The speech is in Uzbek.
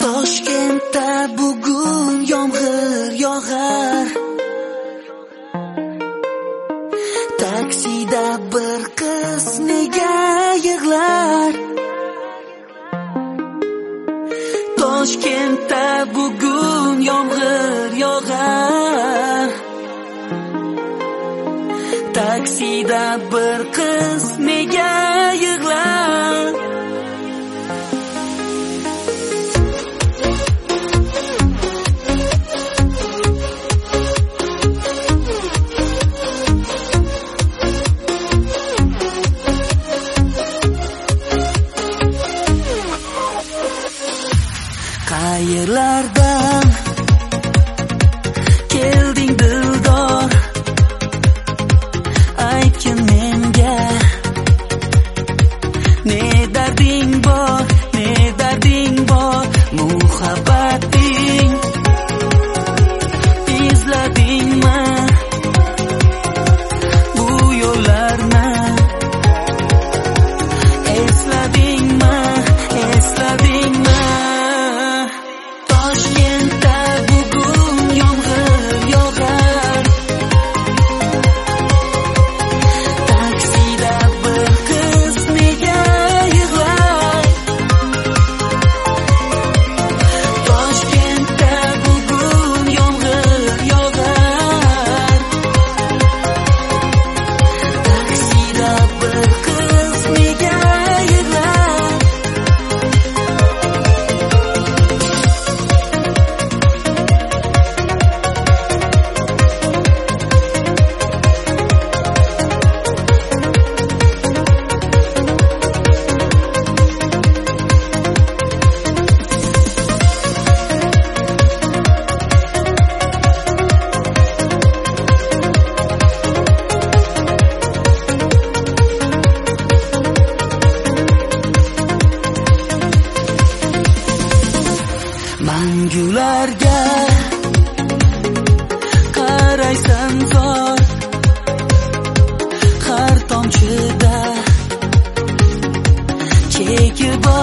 Toshkentda bugun yomg'ir yog'ar. Taksida bir qiz nega yig'lar? Toshkentda bugun yomg'ir yog'ar. Taksida bir qiz nega yig'lar? Qayerlardan kelding dildor, aytgin menga, ne darding bor, ne darding bor, muhabbating izladingmi bu yo'llarni, esladingmi, esladingmi? Toshkentda bugun yomg'ir yog'ar. Taksida bir qiz nega yig'lar? Toshkentda bugun yomg'ir yog'ar. Taksida bir qiz nega yig'lar? Mangularga qaraysan zor, har tomchida chekib